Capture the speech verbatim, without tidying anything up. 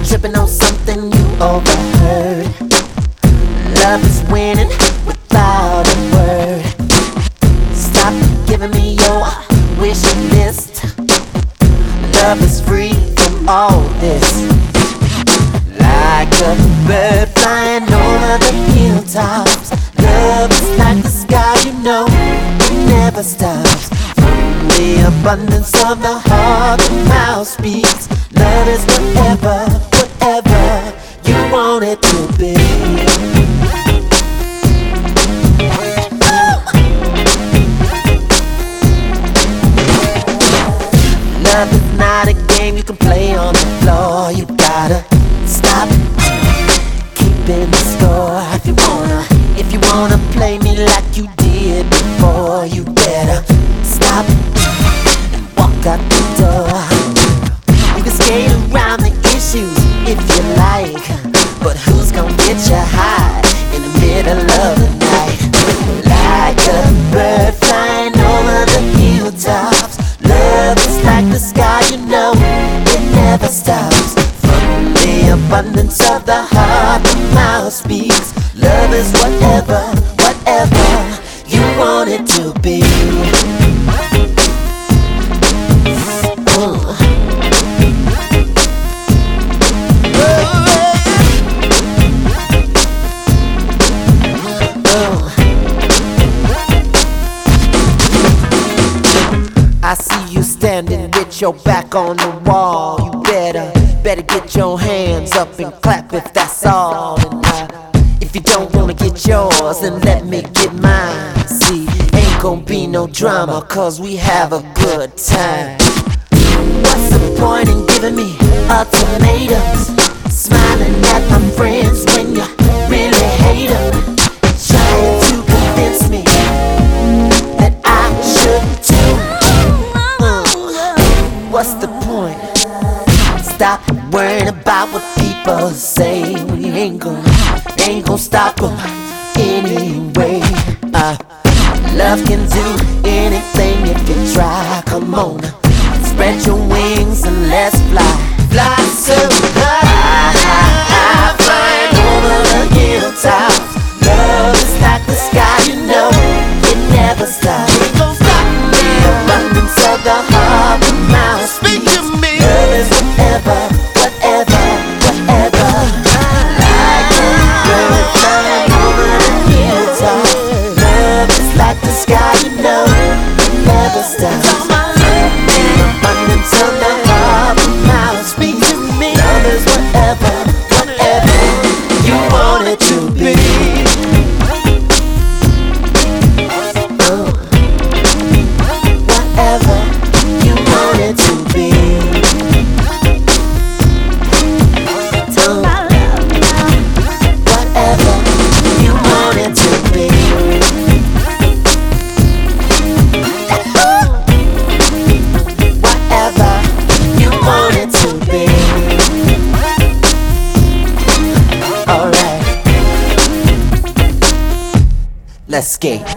tripping on something you overheard. Love is winning without a word. Stop giving me your wish list. Love is free from all this. Like a bird flying over the hilltops. Love is like the sky, you know, it never stops. From the abundance of the heart, the mouth speaks. Love is whatever, whatever you want it to be. Love is not a game you can play on the floor. You gotta stop keeping the score. If you wanna, if you wanna play me like you did before, you better stop and walk out the door. You can skate around the issues if you like, but who's gonna get you high in the middle of the night? Like a bird flying over the hilltops. Love is like the sky, you know, it never stops. From the abundance of the heart, the mouth speaks. Love is whatever, whatever you want it to be. uh. I see you standing with your back on the wall. You better, better get your hands up and clap if that's all. And uh, if you don't wanna get yours, then let me get mine. See, ain't gon' be no drama, cause we have a good time. What's the point in giving me ultimatums? Smiling at my friends when you really hate them. Trying to convince me that I should too. What's the point? Stop worrying about what people say. We ain't gon', ain't gon' stop them anyway. Uh, love can do anything if you try. Come on, spread your wings and let's fly. Fly so high, high, high, flying over the hilltops. Love is like the sky, you know, it never stops. It gon' stop the abundance of the heart, the mouth speak to me. Love is whatever, whatever, whatever. Like a bird flying over the hilltop. Love is like the sky, you know, it never stops. The abundance of the heart, the mouth speak to me. Love is whatever, whatever you want it to be. Let's skate.